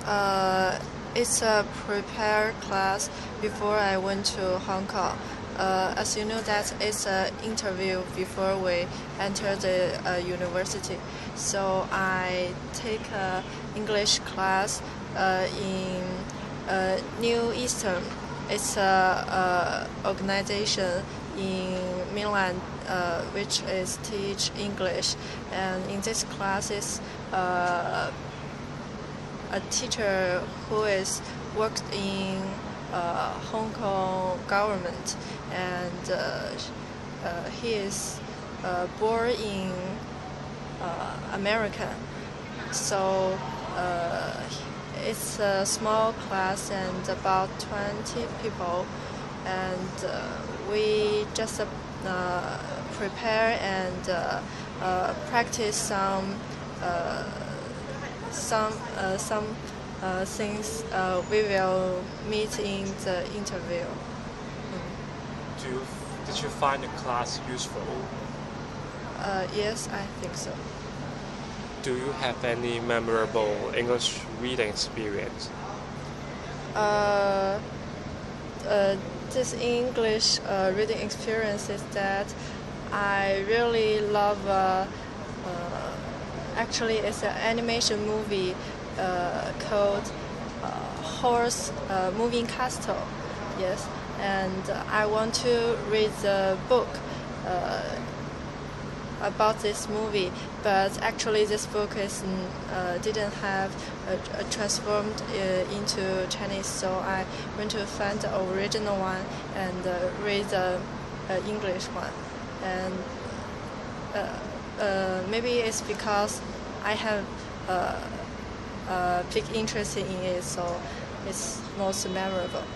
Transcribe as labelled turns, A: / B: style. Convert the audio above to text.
A: Uh, it's a prepare class before I went to Hong Kong. As you know, that it's an interview before we enter the university. So I take a English class in New Eastern. It's a organization in mainland which is teach English, and in this classes. A teacher who is worked in Hong Kong government, and he is born in America. So it's a small class and about 20 people, and we just prepare and practice some things we will meet in the interview.
B: Did you find the class useful?
A: Yes, I think so.
B: Do you have any memorable English reading experience?
A: This English reading experience is that I really love. Actually, it's an animation movie called Horse Moving Castle. Yes, and I want to read the book about this movie, but actually this book is didn't have transformed into Chinese, so I went to find the original one and read the English one. And maybe it's because I have a big interest in it, so it's most memorable.